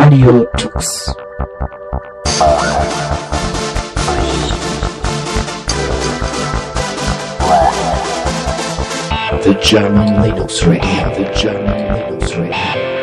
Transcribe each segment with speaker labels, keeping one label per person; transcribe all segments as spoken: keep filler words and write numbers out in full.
Speaker 1: Radio Tux. The German Linux Radio, the German Linux Radio.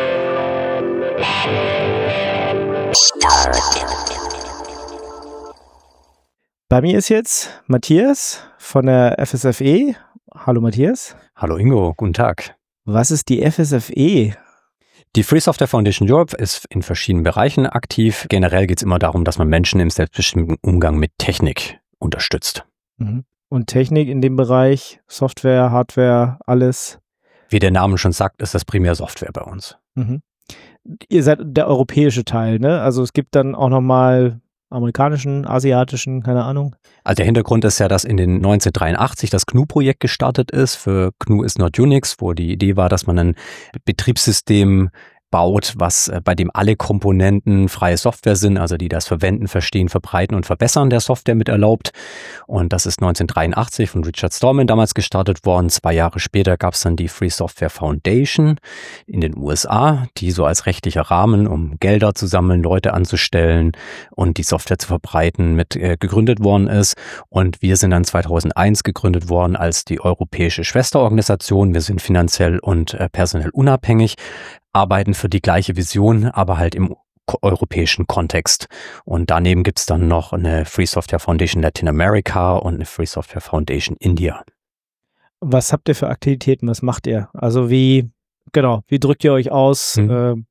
Speaker 2: Bei mir ist jetzt Matthias von der F S F E. Hallo Matthias.
Speaker 3: Hallo Ingo, guten Tag.
Speaker 2: Was ist die F S F E?
Speaker 3: Die Free Software Foundation Europe ist in verschiedenen Bereichen aktiv. Generell geht es immer darum, dass man Menschen im selbstbestimmten Umgang mit Technik unterstützt.
Speaker 2: Und Technik in dem Bereich, Software, Hardware, alles?
Speaker 3: Wie der Name schon sagt, ist das primär Software bei uns.
Speaker 2: Mhm. Ihr seid der europäische Teil, ne? Also es gibt dann auch nochmal amerikanischen, asiatischen, keine Ahnung.
Speaker 3: Also der Hintergrund ist ja, dass in den neunzehnhundertdreiundachtzig das G N U-Projekt gestartet ist für G N U is not Unix, wo die Idee war, dass man ein Betriebssystem baut, was bei dem alle Komponenten freie Software sind, also die das Verwenden, Verstehen, Verbreiten und Verbessern der Software mit erlaubt. Und das ist neunzehnhundertdreiundachtzig von Richard Stallman damals gestartet worden. Zwei Jahre später gab es dann die Free Software Foundation in den U S A, die so als rechtlicher Rahmen, um Gelder zu sammeln, Leute anzustellen und die Software zu verbreiten, mit äh, gegründet worden ist. Und wir sind dann zweitausendeins gegründet worden als die europäische Schwesterorganisation. Wir sind finanziell und äh, personell unabhängig, arbeiten für die gleiche Vision, aber halt im europäischen Kontext. Und daneben gibt es dann noch eine Free Software Foundation Latin America und eine Free Software Foundation India.
Speaker 2: Was habt ihr für Aktivitäten? Was macht ihr? Also wie, genau, wie drückt ihr euch aus?
Speaker 3: Mhm.
Speaker 2: Ähm,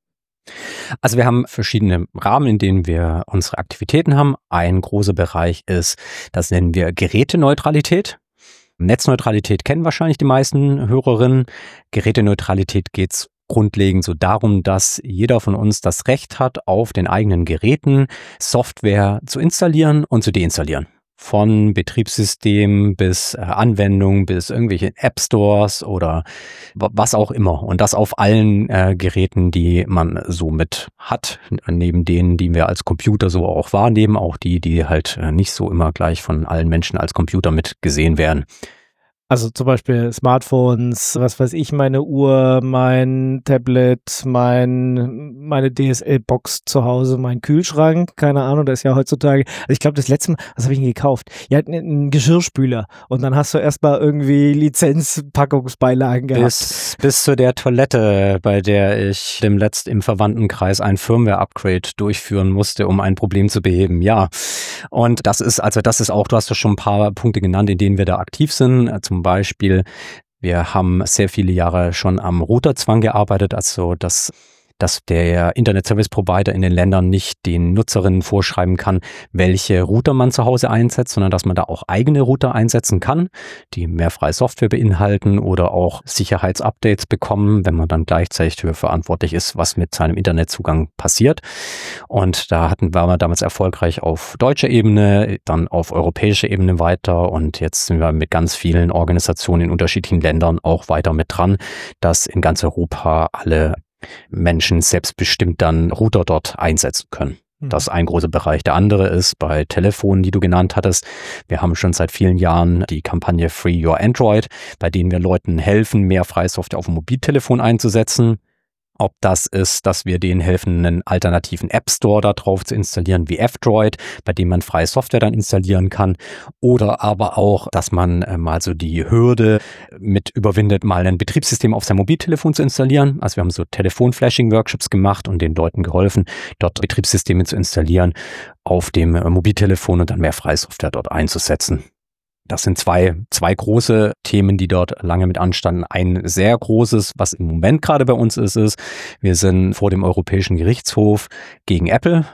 Speaker 3: Also wir haben verschiedene Rahmen, in denen wir unsere Aktivitäten haben. Ein großer Bereich ist, das nennen wir Geräteneutralität. Netzneutralität kennen wahrscheinlich die meisten Hörerinnen. Geräteneutralität geht es grundlegend so darum, dass jeder von uns das Recht hat, auf den eigenen Geräten Software zu installieren und zu deinstallieren. Von Betriebssystem bis äh, Anwendung bis irgendwelche App Stores oder was auch immer. Und das auf allen äh, Geräten, die man so mit hat, neben denen, die wir als Computer so auch wahrnehmen, auch die, die halt äh, nicht so immer gleich von allen Menschen als Computer mit gesehen werden.
Speaker 2: Also zum Beispiel Smartphones, was weiß ich, meine Uhr, mein Tablet, mein, meine D S L-Box zu Hause, mein Kühlschrank, keine Ahnung, das ist ja heutzutage, also ich glaube das letzte Mal, was habe ich denn gekauft? Ja, einen Geschirrspüler und dann hast du erstmal irgendwie Lizenzpackungsbeilagen gehabt.
Speaker 3: Bis, bis zu der Toilette, bei der ich dem letzt im Verwandtenkreis ein Firmware-Upgrade durchführen musste, um ein Problem zu beheben, ja. Und das ist, also das ist auch, du hast ja schon ein paar Punkte genannt, in denen wir da aktiv sind, zum Beispiel, wir haben sehr viele Jahre schon am Routerzwang gearbeitet, also dass, dass der Internet Service Provider in den Ländern nicht den Nutzerinnen vorschreiben kann, welche Router man zu Hause einsetzt, sondern dass man da auch eigene Router einsetzen kann, die mehr freie Software beinhalten oder auch Sicherheitsupdates bekommen, wenn man dann gleichzeitig dafür verantwortlich ist, was mit seinem Internetzugang passiert. Und da hatten, waren wir damals erfolgreich auf deutscher Ebene, dann auf europäischer Ebene weiter und jetzt sind wir mit ganz vielen Organisationen in unterschiedlichen Ländern auch weiter mit dran, dass in ganz Europa alle Menschen selbstbestimmt dann Router dort einsetzen können. Das ist ein großer Bereich. Der andere ist bei Telefonen, die du genannt hattest. Wir haben schon seit vielen Jahren die Kampagne Free Your Android, bei denen wir Leuten helfen, mehr freie Software auf dem Mobiltelefon einzusetzen. Ob das ist, dass wir denen helfen, einen alternativen App Store da drauf zu installieren, wie F-Droid, bei dem man freie Software dann installieren kann. Oder aber auch, dass man äh, mal so die Hürde mit überwindet, mal ein Betriebssystem auf sein Mobiltelefon zu installieren. Also wir haben so Telefon-Flashing-Workshops gemacht und den Leuten geholfen, dort Betriebssysteme zu installieren auf dem äh, Mobiltelefon und dann mehr freie Software dort einzusetzen. Das sind zwei, zwei große Themen, die dort lange mit anstanden. Ein sehr großes, was im Moment gerade bei uns ist, ist, wir sind vor dem Europäischen Gerichtshof gegen Apple.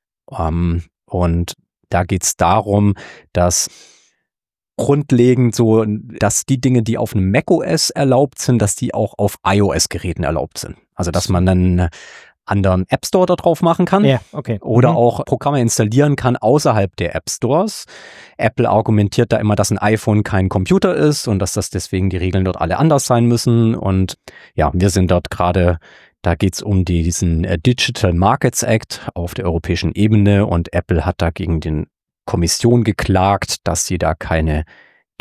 Speaker 3: Ähm, und da geht es darum, dass grundlegend so, dass die Dinge, die auf einem macOS erlaubt sind, dass die auch auf iOS-Geräten erlaubt sind. Also, dass man dann anderen App Store da drauf machen kann.
Speaker 2: Ja, okay.
Speaker 3: Oder
Speaker 2: Mhm.
Speaker 3: auch Programme installieren kann außerhalb der App Stores. Apple argumentiert da immer, dass ein iPhone kein Computer ist und dass das deswegen die Regeln dort alle anders sein müssen. Und ja, wir sind dort gerade, da geht es um die, diesen Digital Markets Act auf der europäischen Ebene und Apple hat da gegen die Kommission geklagt, dass sie da keine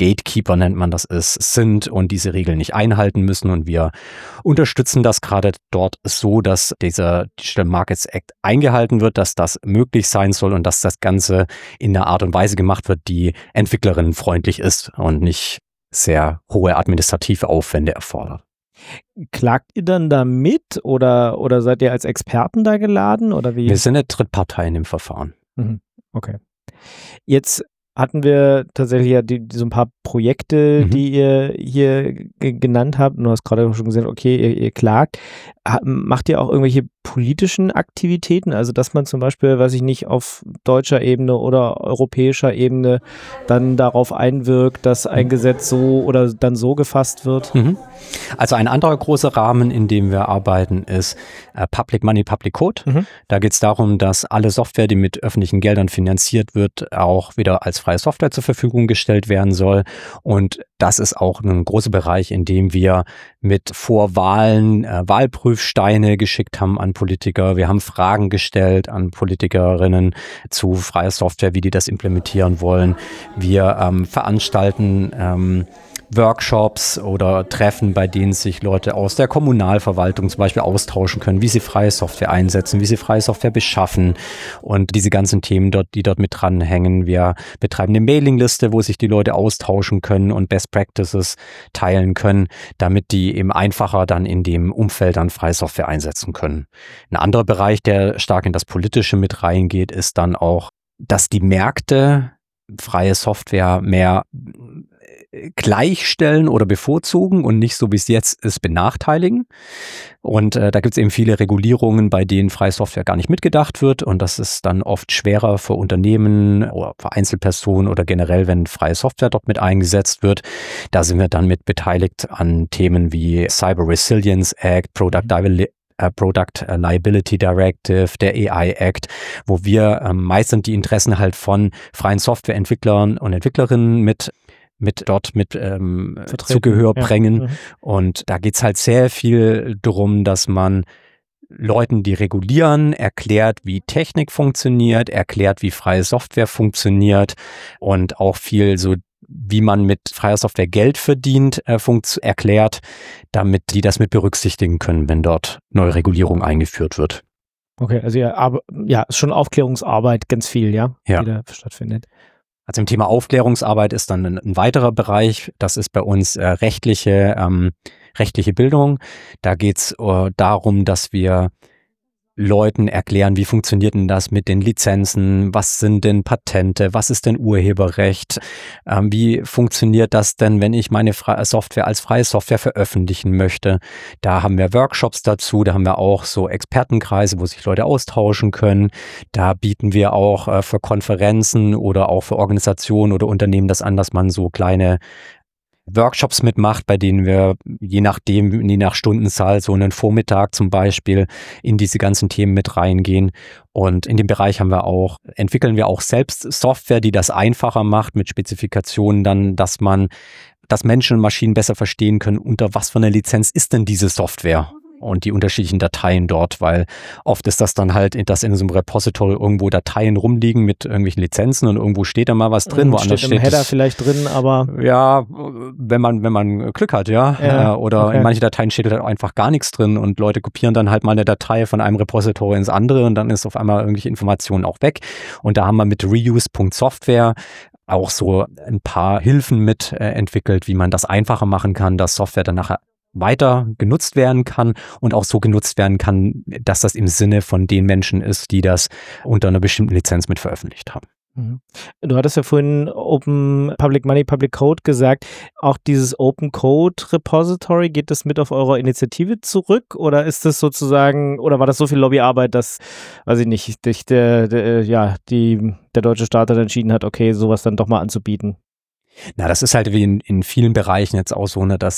Speaker 3: Gatekeeper nennt man das ist, sind und diese Regeln nicht einhalten müssen. Und wir unterstützen das gerade dort so, dass dieser Digital Markets Act eingehalten wird, dass das möglich sein soll und dass das Ganze in einer Art und Weise gemacht wird, die entwicklerinnenfreundlich ist und nicht sehr hohe administrative Aufwände erfordert.
Speaker 2: Klagt ihr dann da mit oder, oder seid ihr als Experten da geladen oder wie?
Speaker 3: Wir sind eine Drittpartei in dem Verfahren.
Speaker 2: Mhm. Okay. Jetzt hatten wir tatsächlich ja die, die so ein paar Projekte, mhm. die ihr hier g- genannt habt. Und du hast gerade schon gesagt, okay, ihr, ihr klagt. Ha, macht ihr auch irgendwelche politischen Aktivitäten? Also, dass man zum Beispiel, weiß ich nicht, auf deutscher Ebene oder europäischer Ebene dann darauf einwirkt, dass ein Gesetz so oder dann so gefasst wird?
Speaker 3: Mhm. Also ein anderer großer Rahmen, in dem wir arbeiten, ist äh, Public Money, Public Code. Mhm. Da geht es darum, dass alle Software, die mit öffentlichen Geldern finanziert wird, auch wieder als freie Software zur Verfügung gestellt werden soll. Und das ist auch ein großer Bereich, in dem wir mit Vorwahlen äh, Wahlprüfsteine geschickt haben an Politiker. Wir haben Fragen gestellt an Politikerinnen zu freier Software, wie die das implementieren wollen. Wir ähm, veranstalten ähm, Workshops oder Treffen, bei denen sich Leute aus der Kommunalverwaltung zum Beispiel austauschen können, wie sie freie Software einsetzen, wie sie freie Software beschaffen und diese ganzen Themen dort, die dort mit dranhängen. Wir betreiben eine Mailingliste, wo sich die Leute austauschen können und Best Practices teilen können, damit die eben einfacher dann in dem Umfeld dann freie Software einsetzen können. Ein anderer Bereich, der stark in das Politische mit reingeht, ist dann auch, dass die Märkte freie Software mehr gleichstellen oder bevorzugen und nicht so, wie es jetzt ist, benachteiligen. Und äh, da gibt es eben viele Regulierungen, bei denen freie Software gar nicht mitgedacht wird. Und das ist dann oft schwerer für Unternehmen oder für Einzelpersonen oder generell, wenn freie Software dort mit eingesetzt wird. Da sind wir dann mit beteiligt an Themen wie Cyber Resilience Act, Product Diversity, Product Liability Directive, der A I Act, wo wir ähm, meistens die Interessen halt von freien Softwareentwicklern und Entwicklerinnen mit mit dort mit ähm, Zugehör ja. bringen. Mhm. Und da geht's halt sehr viel darum, dass man Leuten, die regulieren, erklärt, wie Technik funktioniert, erklärt, wie freie Software funktioniert und auch viel so, wie man mit freier Software Geld verdient, äh, funkt, erklärt, damit die das mit berücksichtigen können, wenn dort neue Regulierung eingeführt wird.
Speaker 2: Okay, also ja, aber ja, ist schon Aufklärungsarbeit ganz viel, ja,
Speaker 3: ja.
Speaker 2: die da stattfindet.
Speaker 3: Also im Thema Aufklärungsarbeit ist dann ein, ein weiterer Bereich, das ist bei uns äh, rechtliche, ähm, rechtliche Bildung. Da geht es äh, darum, dass wir Leuten erklären, wie funktioniert denn das mit den Lizenzen, was sind denn Patente, was ist denn Urheberrecht, ähm, wie funktioniert das denn, wenn ich meine Fre- Software als freie Software veröffentlichen möchte. Da haben wir Workshops dazu, da haben wir auch so Expertenkreise, wo sich Leute austauschen können. Da bieten wir auch äh, für Konferenzen oder auch für Organisationen oder Unternehmen das an, dass man so kleine Workshops mitmacht, bei denen wir je nachdem, je nach Stundenzahl, so einen Vormittag zum Beispiel in diese ganzen Themen mit reingehen. Und in dem Bereich haben wir auch, entwickeln wir auch selbst Software, die das einfacher macht mit Spezifikationen dann, dass man, dass Menschen und Maschinen besser verstehen können, unter was für einer Lizenz ist denn diese Software und die unterschiedlichen Dateien dort, weil oft ist das dann halt, dass in so einem Repository irgendwo Dateien rumliegen mit irgendwelchen Lizenzen und irgendwo steht da mal was drin,
Speaker 2: und
Speaker 3: woanders
Speaker 2: steht
Speaker 3: steht
Speaker 2: im Header
Speaker 3: das,
Speaker 2: vielleicht drin, aber
Speaker 3: ja, wenn man wenn man Glück hat, ja,
Speaker 2: ja
Speaker 3: oder
Speaker 2: okay.
Speaker 3: in manchen Dateien steht halt einfach gar nichts drin und Leute kopieren dann halt mal eine Datei von einem Repository ins andere und dann ist auf einmal irgendwelche Informationen auch weg und da haben wir mit reuse Punkt software auch so ein paar Hilfen mit äh, entwickelt, wie man das einfacher machen kann, dass Software dann nachher weiter genutzt werden kann und auch so genutzt werden kann, dass das im Sinne von den Menschen ist, die das unter einer bestimmten Lizenz mit veröffentlicht haben.
Speaker 2: Du hattest ja vorhin Open Public Money, Public Code gesagt. Auch dieses Open Code Repository, geht das mit auf eure Initiative zurück oder ist das sozusagen, oder war das so viel Lobbyarbeit, dass, weiß ich nicht, dich der, der, ja, die, der deutsche Staat dann entschieden hat, okay, sowas dann doch mal anzubieten?
Speaker 3: Na, das ist halt wie in, in vielen Bereichen jetzt auch so, ne, dass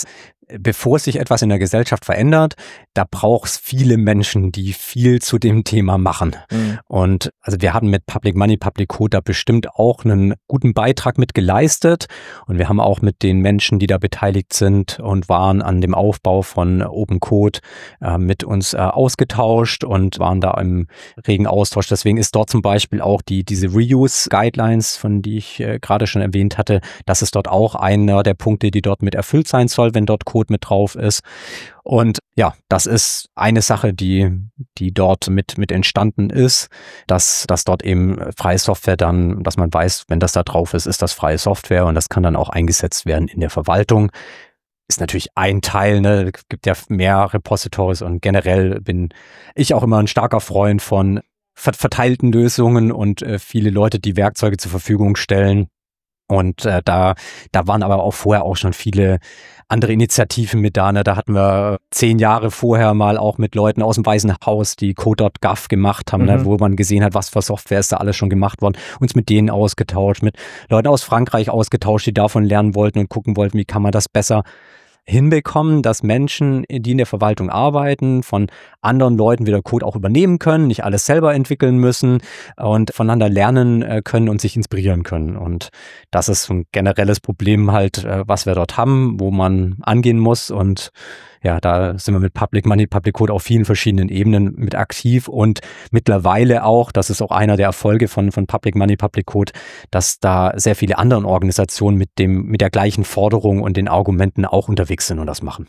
Speaker 3: bevor sich etwas in der Gesellschaft verändert, da braucht es viele Menschen, die viel zu dem Thema machen. Mhm. Und also wir haben mit Public Money, Public Code da bestimmt auch einen guten Beitrag mit geleistet. Und wir haben auch mit den Menschen, die da beteiligt sind und waren an dem Aufbau von Open Code äh, mit uns äh, ausgetauscht und waren da im regen Austausch. Deswegen ist dort zum Beispiel auch die diese Reuse-Guidelines, von die ich äh, gerade schon erwähnt hatte, das ist dort auch einer der Punkte, die dort mit erfüllt sein soll, wenn dort Code mit drauf ist. Und ja, das ist eine Sache, die die dort mit mit entstanden ist, dass dass dort eben freie Software dann, dass man weiß, wenn das da drauf ist, ist das freie Software und das kann dann auch eingesetzt werden in der Verwaltung. Ist natürlich ein Teil, ne? Es gibt ja mehr Repositories und generell bin ich auch immer ein starker Freund von verteilten Lösungen und äh, viele Leute, die Werkzeuge zur Verfügung stellen. Und äh, da, da waren aber auch vorher auch schon viele andere Initiativen mit da. Ne? Da hatten wir zehn Jahre vorher mal auch mit Leuten aus dem Weißen Haus, die code punkt gov gemacht haben, mhm. ne? Wo man gesehen hat, was für Software ist da alles schon gemacht worden. Uns mit denen ausgetauscht, mit Leuten aus Frankreich ausgetauscht, die davon lernen wollten und gucken wollten, wie kann man das besser hinbekommen, dass Menschen, die in der Verwaltung arbeiten, von anderen Leuten wieder Code auch übernehmen können, nicht alles selber entwickeln müssen und voneinander lernen können und sich inspirieren können. Und das ist ein generelles Problem halt, was wir dort haben, wo man angehen muss. Und ja, da sind wir mit Public Money, Public Code auf vielen verschiedenen Ebenen mit aktiv und mittlerweile auch, das ist auch einer der Erfolge von, von Public Money, Public Code, dass da sehr viele andere Organisationen mit dem, mit der gleichen Forderung und den Argumenten auch unterwegs sind und das machen.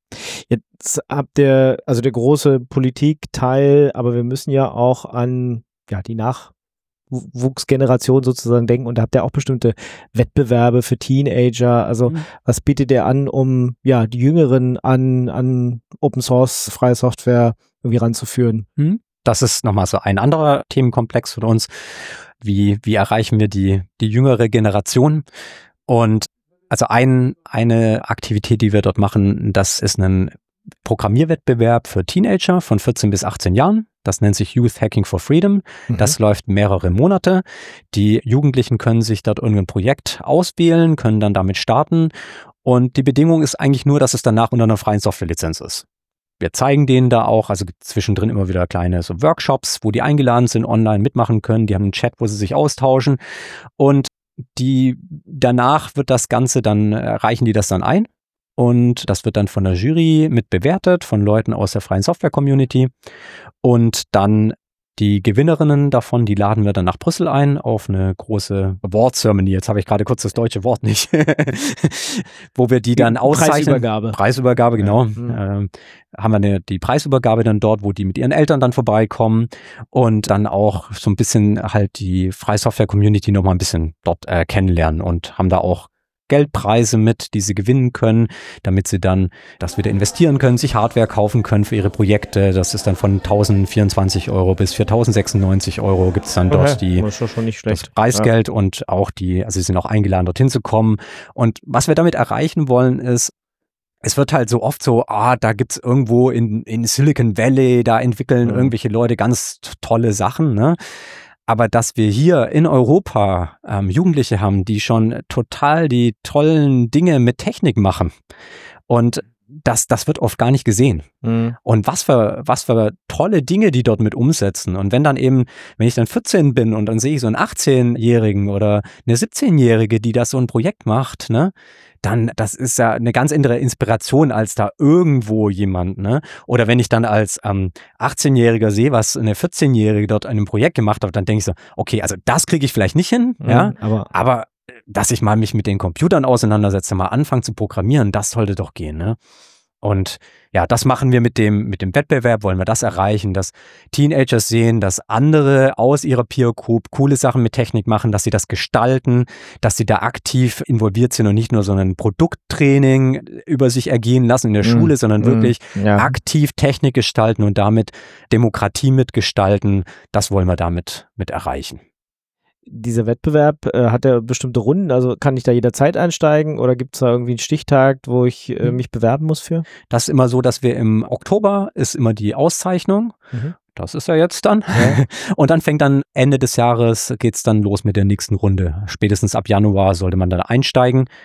Speaker 2: Jetzt habt ihr, also der große Politikteil, aber wir müssen ja auch an, ja, die Nach Wuchsgeneration sozusagen denken und da habt ihr auch bestimmte Wettbewerbe für Teenager, also mhm. was bietet ihr an, um ja die Jüngeren an, an Open Source, freie Software irgendwie ranzuführen?
Speaker 3: Mhm. Das ist nochmal so ein anderer Themenkomplex von uns. Wie, wie erreichen wir die, die jüngere Generation? Und also ein, eine Aktivität, die wir dort machen, das ist ein Programmierwettbewerb für Teenager von vierzehn bis achtzehn Jahren. Das nennt sich Youth Hacking for Freedom. Mhm. Das läuft mehrere Monate. Die Jugendlichen können sich dort irgendein Projekt auswählen, können dann damit starten. Und die Bedingung ist eigentlich nur, dass es danach unter einer freien Softwarelizenz ist. Wir zeigen denen da auch, also zwischendrin immer wieder kleine so Workshops, wo die eingeladen sind, online mitmachen können. Die haben einen Chat, wo sie sich austauschen. Und die danach wird das Ganze dann, reichen die das dann ein. Und das wird dann von der Jury mit bewertet, von Leuten aus der freien Software-Community. Und dann die Gewinnerinnen davon, die laden wir dann nach Brüssel ein auf eine große Award-Ceremony. Jetzt habe ich gerade kurz das deutsche Wort nicht. Wo wir die dann auszeichnen.
Speaker 2: Preisübergabe.
Speaker 3: Preisübergabe, genau.
Speaker 2: Ja. Mhm.
Speaker 3: Ähm, haben wir eine, die Preisübergabe dann dort, wo die mit ihren Eltern dann vorbeikommen und dann auch so ein bisschen halt die freie Software-Community nochmal ein bisschen dort äh, kennenlernen und haben da auch Geldpreise mit, die sie gewinnen können, damit sie dann das wieder investieren können, sich Hardware kaufen können für ihre Projekte. Das ist dann von tausendvierundzwanzig Euro bis für tausendsechsundneunzig Euro gibt es dann dort okay. die,
Speaker 2: das, schon nicht schlecht.
Speaker 3: das Preisgeld ja. Und auch die, also sie sind auch eingeladen, dorthin zu kommen. Und was wir damit erreichen wollen, ist, es wird halt so oft so, ah, da gibt's irgendwo in, in Silicon Valley, da entwickeln mhm. irgendwelche Leute ganz tolle Sachen, ne? Aber dass wir hier in Europa ähm, Jugendliche haben, die schon total die tollen Dinge mit Technik machen. Und das, das wird oft gar nicht gesehen. Mhm. Und was für, was für tolle Dinge die dort mit umsetzen. Und wenn dann eben, wenn ich dann vierzehn bin und dann sehe ich so einen achtzehnjährigen oder eine siebzehnjährige, die das so ein Projekt macht, ne, dann, das ist ja eine ganz andere Inspiration als da irgendwo jemand, ne? Oder wenn ich dann als ähm, achtzehnjähriger sehe, was eine vierzehnjährige dort an einem Projekt gemacht hat, dann denke ich so, okay, also das kriege ich vielleicht nicht hin, mhm, ja, aber, aber dass ich mal mich mit den Computern auseinandersetze, mal anfange zu programmieren, das sollte doch gehen, ne? Und ja, das machen wir mit dem, mit dem Wettbewerb, wollen wir das erreichen, dass Teenagers sehen, dass andere aus ihrer Peer Group coole Sachen mit Technik machen, dass sie das gestalten, dass sie da aktiv involviert sind und nicht nur so ein Produkttraining über sich ergehen lassen in der mm, Schule, sondern mm, wirklich ja. aktiv Technik gestalten und damit Demokratie mitgestalten. Das wollen wir damit mit erreichen.
Speaker 2: Dieser Wettbewerb, äh, hat er bestimmte Runden? Also kann ich da jederzeit einsteigen oder gibt es da irgendwie einen Stichtag, wo ich äh, mich bewerben muss für?
Speaker 3: Das ist immer so, dass wir im Oktober ist immer die Auszeichnung. Mhm. Das ist ja jetzt dann. Ja. Und dann fängt dann Ende des Jahres, geht's dann los mit der nächsten Runde. Spätestens ab Januar sollte man dann einsteigen.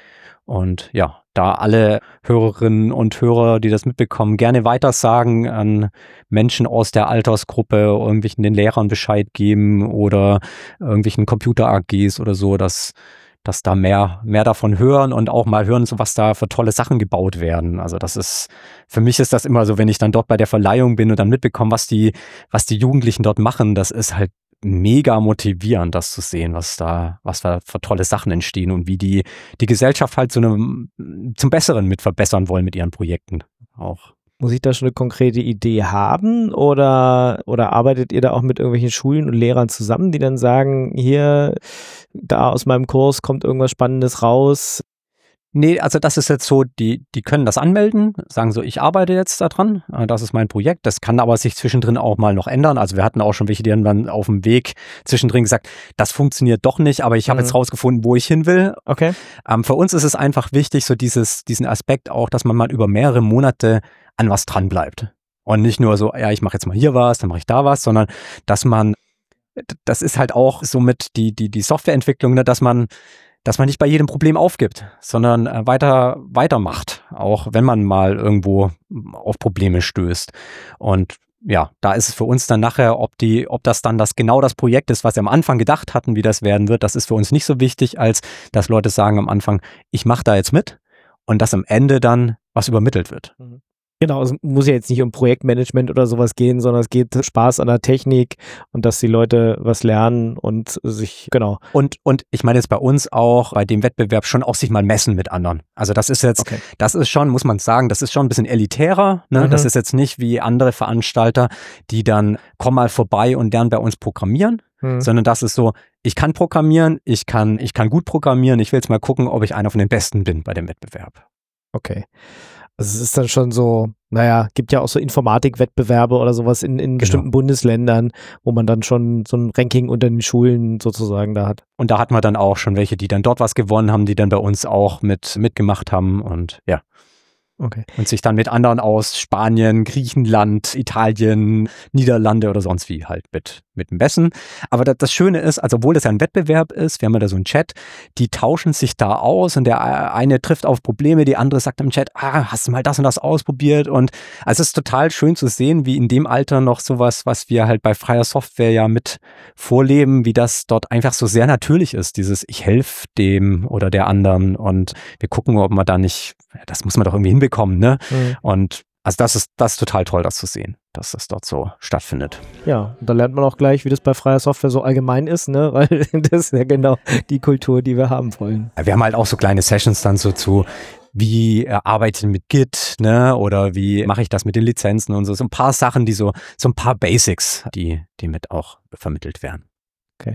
Speaker 3: Und ja, da alle Hörerinnen und Hörer, die das mitbekommen, gerne weitersagen an Menschen aus der Altersgruppe, irgendwelchen den Lehrern Bescheid geben oder irgendwelchen Computer-A Gs oder so, dass, dass da mehr, mehr davon hören und auch mal hören, so was da für tolle Sachen gebaut werden. Also das ist, für mich ist das immer so, wenn ich dann dort bei der Verleihung bin und dann mitbekomme, was die, was die Jugendlichen dort machen, das ist halt mega motivierend, das zu sehen, was da, was da für tolle Sachen entstehen und wie die, die Gesellschaft halt so eine, zum Besseren mit verbessern wollen mit ihren Projekten auch.
Speaker 2: Muss ich da schon eine konkrete Idee haben oder, oder arbeitet ihr da auch mit irgendwelchen Schulen und Lehrern zusammen, die dann sagen, hier, da aus meinem Kurs kommt irgendwas Spannendes raus?
Speaker 3: Nee, also das ist jetzt so, die, die können das anmelden, sagen so, ich arbeite jetzt daran, das ist mein Projekt, das kann aber sich zwischendrin auch mal noch ändern. Also wir hatten auch schon welche, die haben dann auf dem Weg zwischendrin gesagt, das funktioniert doch nicht, aber ich habe mhm. jetzt rausgefunden, wo ich hin will.
Speaker 2: Okay.
Speaker 3: Ähm, für uns ist es einfach wichtig, so dieses, diesen Aspekt auch, dass man mal über mehrere Monate an was dran bleibt. Und nicht nur so, ja, ich mache jetzt mal hier was, dann mache ich da was, sondern dass man, das ist halt auch somit die, die, die Softwareentwicklung, ne, dass man dass man nicht bei jedem Problem aufgibt, sondern äh, weiter weitermacht, auch wenn man mal irgendwo auf Probleme stößt. Und ja, da ist es für uns dann nachher, ob die, ob das dann das genau das Projekt ist, was wir am Anfang gedacht hatten, wie das werden wird, das ist für uns nicht so wichtig, als dass Leute sagen am Anfang, ich mache da jetzt mit und dass am Ende dann was übermittelt wird.
Speaker 2: Mhm. Genau, es muss ja jetzt nicht um Projektmanagement oder sowas gehen, sondern es geht Spaß an der Technik und dass die Leute was lernen und sich, genau.
Speaker 3: Und, und ich meine jetzt bei uns auch, bei dem Wettbewerb schon auch sich mal messen mit anderen. Also das ist jetzt, okay. das ist schon, muss man sagen, das ist schon ein bisschen elitärer. Ne? Mhm. Das ist jetzt nicht wie andere Veranstalter, die dann, komm mal vorbei und lernen bei uns programmieren. Mhm. Sondern das ist so, ich kann programmieren, ich kann, ich kann gut programmieren, ich will jetzt mal gucken, ob ich einer von den Besten bin bei dem Wettbewerb.
Speaker 2: Okay. Also es ist dann schon so, naja, gibt ja auch so Informatikwettbewerbe oder sowas in, in bestimmten genau. Bundesländern, wo man dann schon so ein Ranking unter den Schulen sozusagen da hat.
Speaker 3: Und da hat man dann auch schon welche, die dann dort was gewonnen haben, die dann bei uns auch mit mitgemacht haben und ja.
Speaker 2: Okay.
Speaker 3: Und sich dann mit anderen aus Spanien, Griechenland, Italien, Niederlande oder sonst wie halt mit, mit messen. Aber das, das Schöne ist, also obwohl das ja ein Wettbewerb ist, wir haben ja da so einen Chat, die tauschen sich da aus und der eine trifft auf Probleme, die andere sagt im Chat, ah, hast du mal das und das ausprobiert? Und also es ist total schön zu sehen, wie in dem Alter noch sowas, was wir halt bei freier Software ja mit vorleben, wie das dort einfach so sehr natürlich ist, dieses ich helfe dem oder der anderen und wir gucken, ob man da nicht, das muss man doch irgendwie hinbekommen, ne? Mhm. Und also das ist, das ist total toll, das zu sehen, dass das dort so stattfindet.
Speaker 2: Ja, und da lernt man auch gleich, wie das bei freier Software so allgemein ist, ne? Weil das ist ja genau die Kultur, die wir haben wollen.
Speaker 3: Wir haben halt auch so kleine Sessions dann so zu, wie äh, arbeite ich mit Git, ne? Oder wie mache ich das mit den Lizenzen und so. So ein paar Sachen, die so, so ein paar Basics, die, die mit auch vermittelt werden.
Speaker 2: Okay.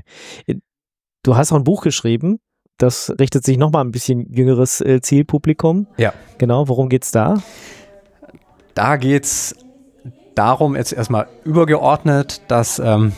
Speaker 2: Du hast auch ein Buch geschrieben. Das richtet sich nochmal ein bisschen jüngeres äh, Zielpublikum.
Speaker 3: Ja.
Speaker 2: Genau, worum geht's da?
Speaker 3: Da geht's darum, jetzt erstmal übergeordnet, dass ähm,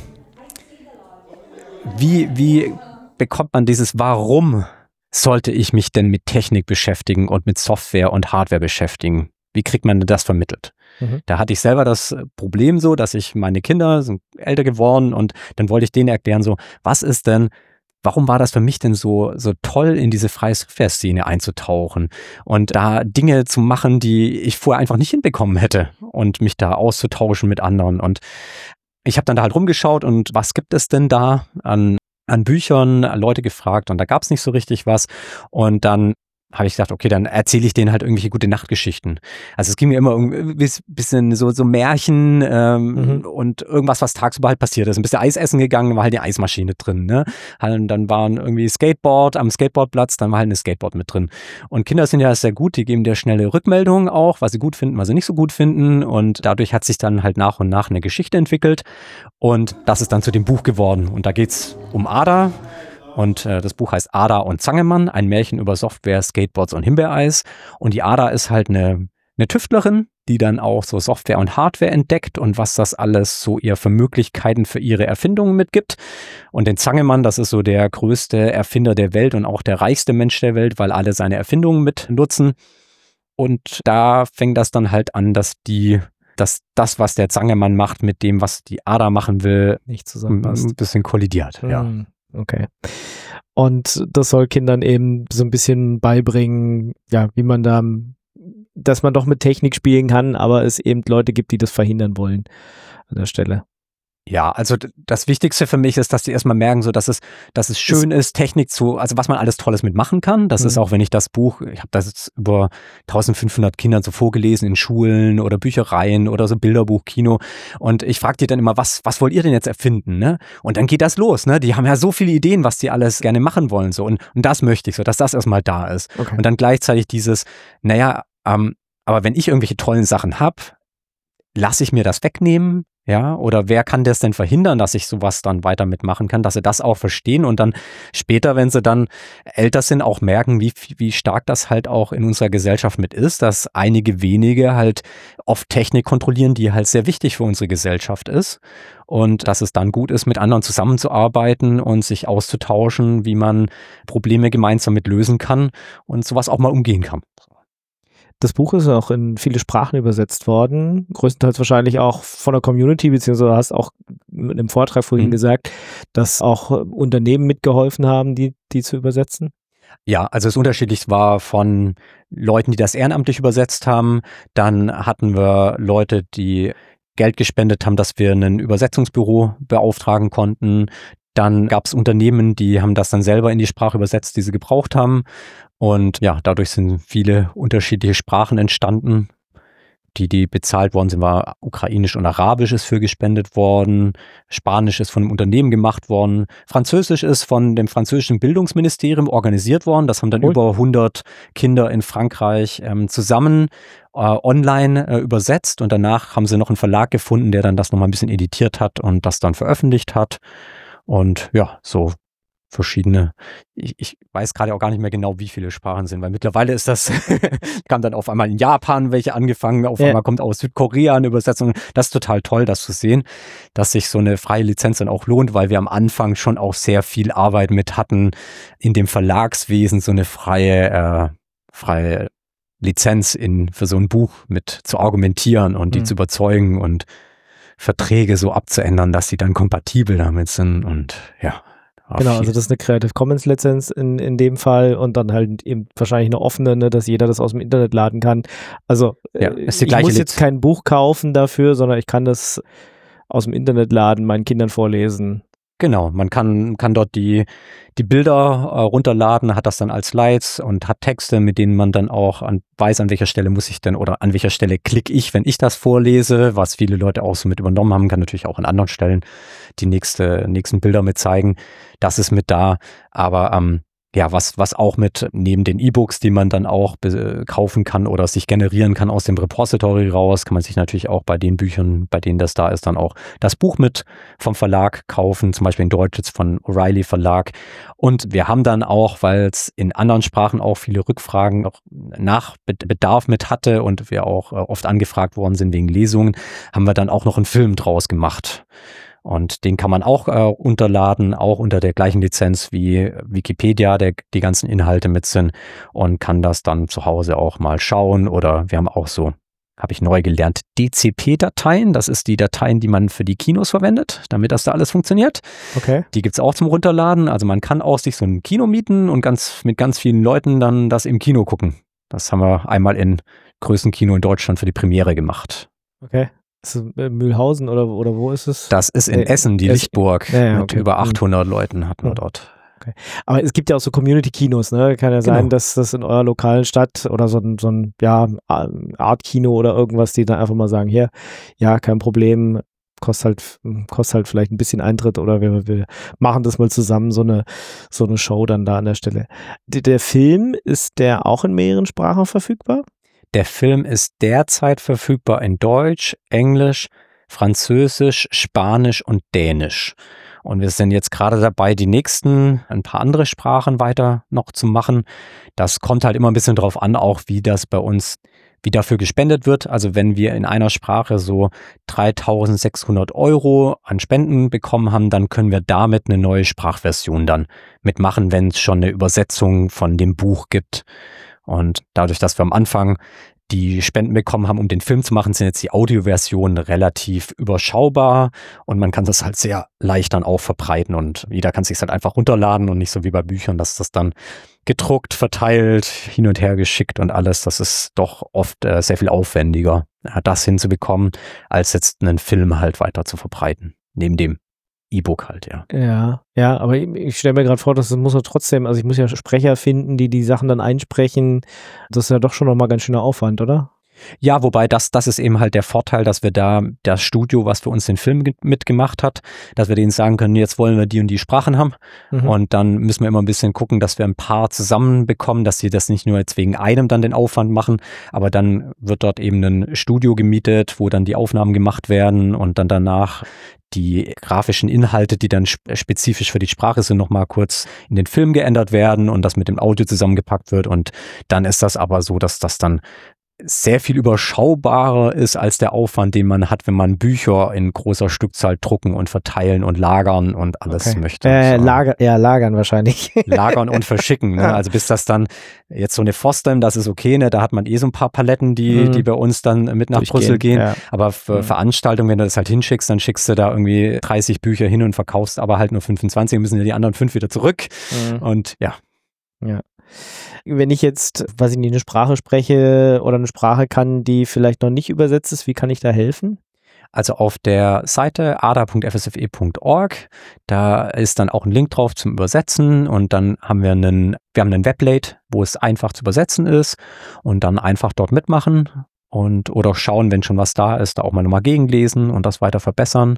Speaker 3: wie, wie bekommt man dieses Warum sollte ich mich denn mit Technik beschäftigen und mit Software und Hardware beschäftigen? Wie kriegt man das vermittelt? Mhm. Da hatte ich selber das Problem so, dass ich, meine Kinder sind älter geworden und dann wollte ich denen erklären so, was ist denn warum war das für mich denn so, so toll, in diese freie Software-Szene einzutauchen und da Dinge zu machen, die ich vorher einfach nicht hinbekommen hätte und mich da auszutauschen mit anderen. Und ich habe dann da halt rumgeschaut und was gibt es denn da an, an Büchern, Leute gefragt und da gab es nicht so richtig was. Und dann habe ich gesagt, okay, dann erzähle ich denen halt irgendwelche gute Nachtgeschichten. Also es ging mir immer ein bisschen so, so Märchen ähm, mhm. und irgendwas, was tagsüber halt passiert ist. Ein bisschen Eis essen gegangen, war halt eine Eismaschine drin. Ne? Und dann waren irgendwie Skateboard am Skateboardplatz, dann war halt eine Skateboard mit drin. Und Kinder sind ja sehr gut, die geben dir schnelle Rückmeldungen auch, was sie gut finden, was sie nicht so gut finden. Und dadurch hat sich dann halt nach und nach eine Geschichte entwickelt. Und das ist dann zu dem Buch geworden. Und da geht's um Ada. Und äh, das Buch heißt Ada und Zangemann, ein Märchen über Software, Skateboards und Himbeereis. Und die Ada ist halt eine, eine Tüftlerin, die dann auch so Software und Hardware entdeckt und was das alles so ihr für Möglichkeiten für ihre Erfindungen mitgibt. Und den Zangemann, das ist so der größte Erfinder der Welt und auch der reichste Mensch der Welt, weil alle seine Erfindungen mit nutzen. Und da fängt das dann halt an, dass die dass das, was der Zangemann macht, mit dem, was die Ada machen will,
Speaker 2: nicht zusammenpasst.
Speaker 3: Ein bisschen kollidiert,
Speaker 2: hm.
Speaker 3: ja.
Speaker 2: Okay. Und das soll Kindern eben so ein bisschen beibringen, ja, wie man da, dass man doch mit Technik spielen kann, aber es eben Leute gibt, die das verhindern wollen an der Stelle.
Speaker 3: Ja, also das Wichtigste für mich ist, dass die erstmal merken, so dass es, dass es schön ist, Technik zu, also was man alles Tolles mitmachen kann. Das mhm. ist auch, wenn ich das Buch, ich habe das jetzt über eintausendfünfhundert Kindern so vorgelesen in Schulen oder Büchereien oder so Bilderbuch, Kino. Und ich frage die dann immer, was, was wollt ihr denn jetzt erfinden? Ne? Und dann geht das los. Ne? Die haben ja so viele Ideen, was die alles gerne machen wollen. So. Und, und das möchte ich so, dass das erstmal da ist. Okay. Und dann gleichzeitig dieses, naja, ähm, aber wenn ich irgendwelche tollen Sachen habe, lasse ich mir das wegnehmen? Ja, oder wer kann das denn verhindern, dass ich sowas dann weiter mitmachen kann, dass sie das auch verstehen und dann später, wenn sie dann älter sind, auch merken, wie, wie stark das halt auch in unserer Gesellschaft mit ist, dass einige wenige halt oft Technik kontrollieren, die halt sehr wichtig für unsere Gesellschaft ist und dass es dann gut ist, mit anderen zusammenzuarbeiten und sich auszutauschen, wie man Probleme gemeinsam mit lösen kann und sowas auch mal umgehen kann.
Speaker 2: Das Buch ist auch in viele Sprachen übersetzt worden, größtenteils wahrscheinlich auch von der Community, beziehungsweise du hast auch in einem Vortrag vorhin mhm. gesagt, dass auch Unternehmen mitgeholfen haben, die, die zu übersetzen.
Speaker 3: Ja, also es unterschiedlich war von Leuten, die das ehrenamtlich übersetzt haben. Dann hatten wir Leute, die Geld gespendet haben, dass wir ein Übersetzungsbüro beauftragen konnten. Dann gab es Unternehmen, die haben das dann selber in die Sprache übersetzt, die sie gebraucht haben. Und ja, dadurch sind viele unterschiedliche Sprachen entstanden. Die, die bezahlt worden sind, war Ukrainisch und Arabisch ist für gespendet worden. Spanisch ist von einem Unternehmen gemacht worden. Französisch ist von dem französischen Bildungsministerium organisiert worden. Das haben dann cool. über hundert Kinder in Frankreich ähm, zusammen äh, online äh, übersetzt. Und danach haben sie noch einen Verlag gefunden, der dann das nochmal ein bisschen editiert hat und das dann veröffentlicht hat. Und ja, so verschiedene, ich, ich weiß gerade auch gar nicht mehr genau, wie viele Sprachen sind, weil mittlerweile ist das, kam dann auf einmal in Japan welche angefangen, auf ja. einmal kommt aus Südkorea eine Übersetzung. Das ist total toll, das zu sehen, dass sich so eine freie Lizenz dann auch lohnt, weil wir am Anfang schon auch sehr viel Arbeit mit hatten, in dem Verlagswesen so eine freie, äh, freie Lizenz in, für so ein Buch mit zu argumentieren und die mhm. zu überzeugen und Verträge so abzuändern, dass sie dann kompatibel damit sind und ja.
Speaker 2: Genau, also das ist eine Creative Commons Lizenz in, in dem Fall und dann halt eben wahrscheinlich eine offene, ne, dass jeder das aus dem Internet laden kann. Also
Speaker 3: ja, ist die
Speaker 2: ich
Speaker 3: gleiche
Speaker 2: muss jetzt kein Buch kaufen dafür, sondern ich kann das aus dem Internet laden, meinen Kindern vorlesen.
Speaker 3: Genau, man kann, kann dort die, die Bilder äh, runterladen, hat das dann als Slides und hat Texte, mit denen man dann auch an, weiß, an welcher Stelle muss ich denn oder an welcher Stelle klicke ich, wenn ich das vorlese, was viele Leute auch so mit übernommen haben, kann natürlich auch an anderen Stellen die nächste, nächsten Bilder mit zeigen. Das ist mit da, aber ähm, ja, was, was auch mit neben den E-Books, die man dann auch be- kaufen kann oder sich generieren kann aus dem Repository raus, kann man sich natürlich auch bei den Büchern, bei denen das da ist, dann auch das Buch mit vom Verlag kaufen, zum Beispiel in Deutsch jetzt von O'Reilly Verlag. Und wir haben dann auch, weil es in anderen Sprachen auch viele Rückfragen auch nach Bedarf mit hatte und wir auch oft angefragt worden sind wegen Lesungen, haben wir dann auch noch einen Film draus gemacht. Und den kann man auch äh, unterladen, auch unter der gleichen Lizenz wie Wikipedia, der die ganzen Inhalte mit sind und kann das dann zu Hause auch mal schauen. Oder wir haben auch so, habe ich neu gelernt, D C P-Dateien. Das ist die Dateien, die man für die Kinos verwendet, damit das da alles funktioniert.
Speaker 2: Okay.
Speaker 3: Die gibt's auch zum Runterladen. Also man kann auch sich so ein Kino mieten und ganz mit ganz vielen Leuten dann das im Kino gucken. Das haben wir einmal in größten Kino in Deutschland für die Premiere gemacht.
Speaker 2: Okay. Ist es Mühlhausen oder, oder wo ist es?
Speaker 3: Das ist in Essen, die
Speaker 2: es,
Speaker 3: Lichtburg.
Speaker 2: ja, ja,
Speaker 3: mit
Speaker 2: okay.
Speaker 3: über achthundert mhm. Leuten hatten wir dort.
Speaker 2: Okay. Aber es gibt ja auch so Community-Kinos, ne? Kann ja sein,
Speaker 3: Genau.
Speaker 2: dass das in eurer lokalen Stadt oder so ein, so ein ja, Art-Kino oder irgendwas, die dann einfach mal sagen, hier, ja, kein Problem, kostet halt, kostet halt vielleicht ein bisschen Eintritt oder wir, wir machen das mal zusammen, so eine, so eine Show dann da an der Stelle. Der, der Film, ist der auch in mehreren Sprachen verfügbar?
Speaker 3: Der Film ist derzeit verfügbar in Deutsch, Englisch, Französisch, Spanisch und Dänisch. Und wir sind jetzt gerade dabei, die nächsten, ein paar andere Sprachen weiter noch zu machen. Das kommt halt immer ein bisschen drauf an, auch wie das bei uns, wie dafür gespendet wird. Also wenn wir in einer Sprache so dreitausendsechshundert Euro an Spenden bekommen haben, dann können wir damit eine neue Sprachversion dann mitmachen, wenn es schon eine Übersetzung von dem Buch gibt. Und dadurch, dass wir am Anfang die Spenden bekommen haben, um den Film zu machen, sind jetzt die Audioversionen relativ überschaubar und man kann das halt sehr leicht dann auch verbreiten und jeder kann sich halt einfach runterladen und nicht so wie bei Büchern, dass das dann gedruckt, verteilt, hin und her geschickt und alles. Das ist doch oft äh, sehr viel aufwendiger, ja, das hinzubekommen, als jetzt einen Film halt weiter zu verbreiten. Neben dem E-Book halt, ja.
Speaker 2: Ja, ja, aber ich, ich stelle mir gerade vor, dass es muss ja trotzdem, also ich muss ja Sprecher finden, die die Sachen dann einsprechen. Das ist ja doch schon nochmal ganz schöner Aufwand, oder?
Speaker 3: Ja, wobei das, das ist eben halt der Vorteil, dass wir da das Studio, was für uns den Film mitgemacht hat, dass wir denen sagen können, jetzt wollen wir die und die Sprachen haben mhm. und dann müssen wir immer ein bisschen gucken, dass wir ein paar zusammenbekommen, dass sie das nicht nur jetzt wegen einem dann den Aufwand machen, aber dann wird dort eben ein Studio gemietet, wo dann die Aufnahmen gemacht werden und dann danach die grafischen Inhalte, die dann spezifisch für die Sprache sind, nochmal kurz in den Film geändert werden und das mit dem Audio zusammengepackt wird und dann ist das aber so, dass das dann sehr viel überschaubarer ist als der Aufwand, den man hat, wenn man Bücher in großer Stückzahl drucken und verteilen und lagern und alles
Speaker 2: okay.
Speaker 3: möchte.
Speaker 2: Äh, so. Lager, ja, lagern wahrscheinlich.
Speaker 3: Lagern und verschicken. Ne? Also bis das dann jetzt so eine Fosdem, das ist okay, ne? Da hat man eh so ein paar Paletten, die, mhm. die bei uns dann mit nach Brüssel gehen. Ja. Aber für mhm. Veranstaltungen, wenn du das halt hinschickst, dann schickst du da irgendwie dreißig Bücher hin und verkaufst aber halt nur fünfundzwanzig, müssen ja die anderen fünf wieder zurück. Mhm. Und ja.
Speaker 2: Ja. Wenn ich jetzt, weiß ich nicht, eine Sprache spreche oder eine Sprache kann, die vielleicht noch nicht übersetzt ist, wie kann ich da helfen?
Speaker 3: Also auf der Seite a d a punkt f s f e punkt org, da ist dann auch ein Link drauf zum Übersetzen und dann haben wir einen, wir haben einen Weblate, wo es einfach zu übersetzen ist und dann einfach dort mitmachen und oder schauen, wenn schon was da ist, da auch mal nochmal gegenlesen und das weiter verbessern.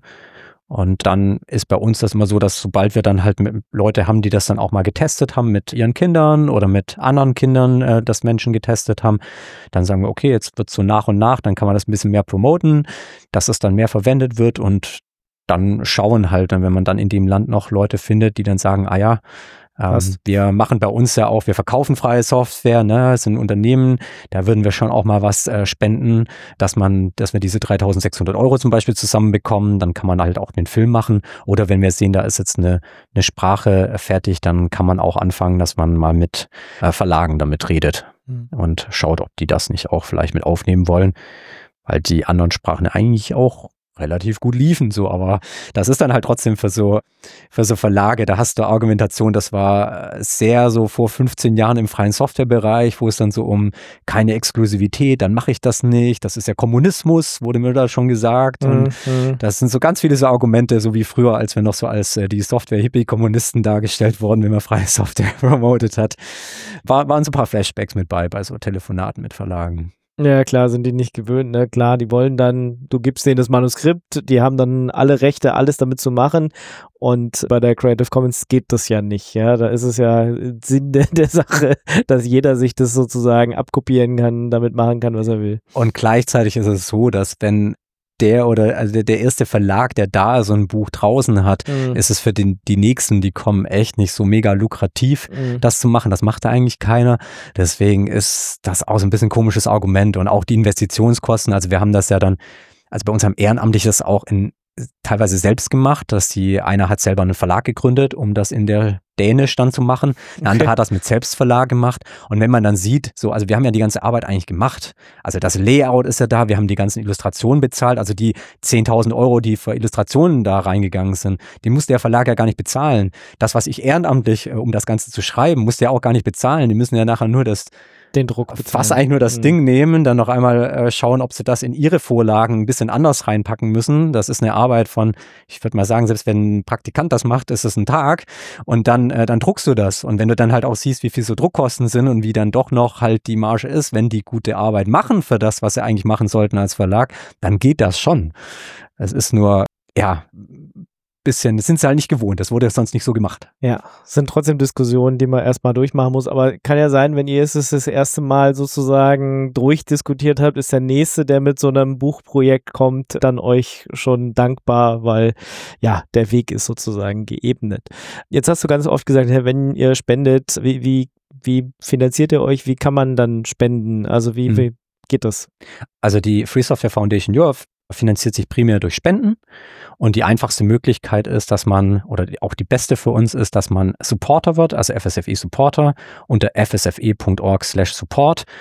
Speaker 3: Und dann ist bei uns das immer so, dass sobald wir dann halt mit Leute haben, die das dann auch mal getestet haben mit ihren Kindern oder mit anderen Kindern, äh, das Menschen getestet haben, dann sagen wir, okay, jetzt wird so nach und nach, dann kann man das ein bisschen mehr promoten, dass es dann mehr verwendet wird und dann schauen halt, wenn man dann in dem Land noch Leute findet, die dann sagen, ah ja, Ähm, wir machen bei uns ja auch, wir verkaufen freie Software, ne, es sind Unternehmen, da würden wir schon auch mal was äh, spenden, dass man, dass wir diese dreitausendsechshundert Euro zum Beispiel zusammenbekommen, dann kann man halt auch den Film machen oder wenn wir sehen, da ist jetzt eine, eine Sprache fertig, dann kann man auch anfangen, dass man mal mit äh, Verlagen damit redet mhm. und schaut, ob die das nicht auch vielleicht mit aufnehmen wollen, weil die anderen Sprachen eigentlich auch relativ gut liefen, so, aber das ist dann halt trotzdem für so, für so Verlage, da hast du Argumentation, das war sehr so vor fünfzehn Jahren im freien Softwarebereich, wo es dann so um keine Exklusivität, dann mache ich das nicht, das ist ja Kommunismus, wurde mir da schon gesagt und mhm. das sind so ganz viele so Argumente, so wie früher, als wir noch so als äh, die Software-Hippie-Kommunisten dargestellt wurden, wenn man freie Software promotet hat, war, waren so ein paar Flashbacks mit bei, bei so Telefonaten mit Verlagen.
Speaker 2: Ja, klar, sind die nicht gewöhnt, ne? Klar, die wollen dann, du gibst denen das Manuskript, die haben dann alle Rechte, alles damit zu machen und bei der Creative Commons geht das ja nicht, ja, da ist es ja Sinn der, der Sache, dass jeder sich das sozusagen abkopieren kann, damit machen kann, was er will.
Speaker 3: Und gleichzeitig ist es so, dass wenn der oder also der, der erste Verlag, der da so ein Buch draußen hat, mhm. ist es für den, die nächsten, die kommen, echt nicht so mega lukrativ, mhm. das zu machen. Das macht da eigentlich keiner. Deswegen ist das auch so ein bisschen ein komisches Argument und auch die Investitionskosten. Also wir haben das ja dann, also bei uns haben Ehrenamtliche das auch in teilweise selbst gemacht, dass die eine hat selber einen Verlag gegründet, um das in der Dänisch dann zu machen. Eine okay. andere hat das mit Selbstverlag gemacht. Und wenn man dann sieht, so, also wir haben ja die ganze Arbeit eigentlich gemacht. Also das Layout ist ja da, wir haben die ganzen Illustrationen bezahlt, also die zehntausend Euro, die für Illustrationen da reingegangen sind, die muss der Verlag ja gar nicht bezahlen. Das, was ich ehrenamtlich, um das Ganze zu schreiben, muss der auch gar nicht bezahlen. Die müssen ja nachher nur das
Speaker 2: den Druck bezahlen.
Speaker 3: Fast eigentlich nur das mhm. Ding nehmen, dann noch einmal äh, schauen, ob sie das in ihre Vorlagen ein bisschen anders reinpacken müssen. Das ist eine Arbeit von, ich würde mal sagen, selbst wenn ein Praktikant das macht, ist es ein Tag und dann, äh, dann druckst du das. Und wenn du dann halt auch siehst, wie viel so Druckkosten sind und wie dann doch noch halt die Marge ist, wenn die gute Arbeit machen für das, was sie eigentlich machen sollten als Verlag, dann geht das schon. Es ist nur, ja, bisschen, das sind sie halt nicht gewohnt, das wurde sonst nicht so gemacht.
Speaker 2: Ja, es sind trotzdem Diskussionen, die man erstmal durchmachen muss, aber kann ja sein, wenn ihr es das erste Mal sozusagen durchdiskutiert habt, ist der Nächste, der mit so einem Buchprojekt kommt, dann euch schon dankbar, weil ja, der Weg ist sozusagen geebnet. Jetzt hast du ganz oft gesagt, wenn ihr spendet, wie, wie, wie finanziert ihr euch, wie kann man dann spenden, also wie, hm. wie geht das?
Speaker 3: Also die Free Software Foundation Europe finanziert sich primär durch Spenden und die einfachste Möglichkeit ist, dass man, oder auch die beste für uns ist, dass man Supporter wird, also F S F E Supporter unter f s f e punkt org slash support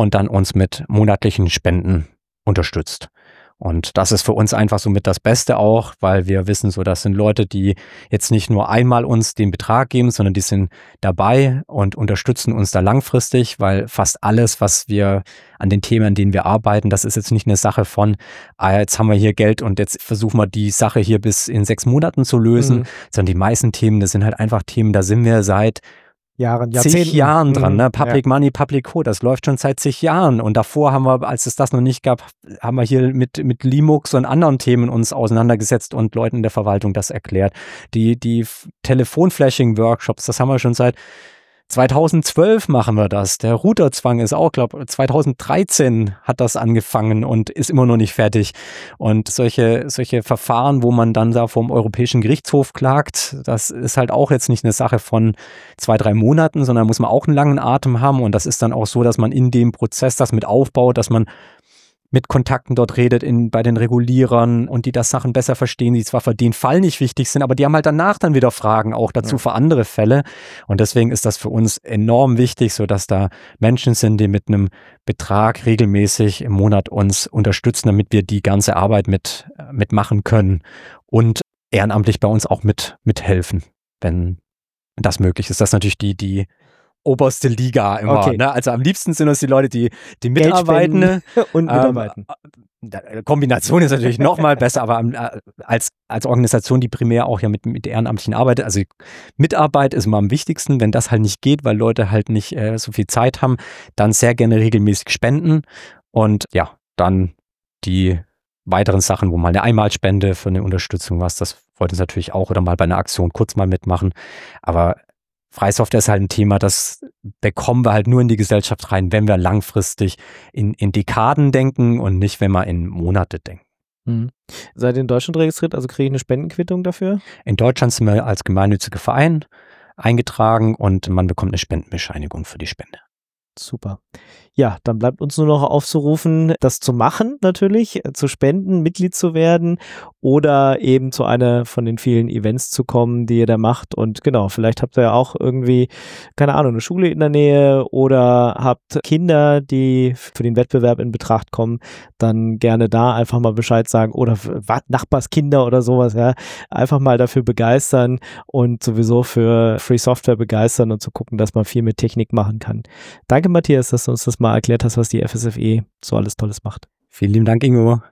Speaker 3: und dann uns mit monatlichen Spenden unterstützt. Und das ist für uns einfach somit das Beste auch, weil wir wissen so, das sind Leute, die jetzt nicht nur einmal uns den Betrag geben, sondern die sind dabei und unterstützen uns da langfristig, weil fast alles, was wir an den Themen, an denen wir arbeiten, das ist jetzt nicht eine Sache von, ah, jetzt haben wir hier Geld und jetzt versuchen wir die Sache hier bis in sechs Monaten zu lösen, mhm. sondern die meisten Themen, das sind halt einfach Themen, da sind wir seit
Speaker 2: Jahren,
Speaker 3: zig Jahren dran, ne? Public
Speaker 2: ja.
Speaker 3: Money, Public Code, das läuft schon seit zig Jahren. Und davor haben wir, als es das noch nicht gab, haben wir hier mit, mit Linux und anderen Themen uns auseinandergesetzt und Leuten in der Verwaltung das erklärt. Die, die Telefonflashing-Workshops, das haben wir schon seit zweitausendzwölf machen wir das. Der Routerzwang ist auch, glaube zweitausenddreizehn hat das angefangen und ist immer noch nicht fertig. Und solche, solche Verfahren, wo man dann da vom Europäischen Gerichtshof klagt, das ist halt auch jetzt nicht eine Sache von zwei, drei Monaten, sondern muss man auch einen langen Atem haben. Und das ist dann auch so, dass man in dem Prozess das mit aufbaut, dass man mit Kontakten dort redet in, bei den Regulierern und die das Sachen besser verstehen, die zwar für den Fall nicht wichtig sind, aber die haben halt danach dann wieder Fragen auch dazu ja. für andere Fälle. Und deswegen ist das für uns enorm wichtig, so dass da Menschen sind, die mit einem Betrag regelmäßig im Monat uns unterstützen, damit wir die ganze Arbeit mit, mitmachen können und ehrenamtlich bei uns auch mit, mithelfen, wenn das möglich ist. Das ist natürlich die, die oberste Liga immer.
Speaker 2: Okay.
Speaker 3: Ne? Also am liebsten sind uns die Leute, die, die mitarbeiten.
Speaker 2: und mitarbeiten.
Speaker 3: Ähm, Kombination ist natürlich noch mal besser, aber als, als Organisation, die primär auch ja mit, mit Ehrenamtlichen arbeitet, also Mitarbeit ist immer am wichtigsten. Wenn das halt nicht geht, weil Leute halt nicht äh, so viel Zeit haben, dann sehr gerne regelmäßig spenden und ja, dann die weiteren Sachen, wo mal eine Einmalspende für eine Unterstützung was, das freut uns natürlich auch, oder mal bei einer Aktion kurz mal mitmachen, aber Freisoftware ist halt ein Thema, das bekommen wir halt nur in die Gesellschaft rein, wenn wir langfristig in, in Dekaden denken und nicht, wenn wir in Monate denken.
Speaker 2: Mhm. Seid ihr in Deutschland registriert, also kriege ich eine Spendenquittung dafür?
Speaker 3: In Deutschland sind wir als gemeinnütziger Verein eingetragen und man bekommt eine Spendenbescheinigung für die Spende.
Speaker 2: Super. Ja, dann bleibt uns nur noch aufzurufen, das zu machen natürlich, zu spenden, Mitglied zu werden oder eben zu einer von den vielen Events zu kommen, die ihr da macht. Und genau, vielleicht habt ihr ja auch irgendwie, keine Ahnung, eine Schule in der Nähe oder habt Kinder, die für den Wettbewerb in Betracht kommen, dann gerne da einfach mal Bescheid sagen oder Nachbarskinder oder sowas, ja, einfach mal dafür begeistern und sowieso für Free Software begeistern und zu gucken, dass man viel mit Technik machen kann. Danke, Matthias, dass du uns das mal erklärt hast, was die F S F E so alles Tolles macht.
Speaker 3: Vielen lieben Dank, Ingo.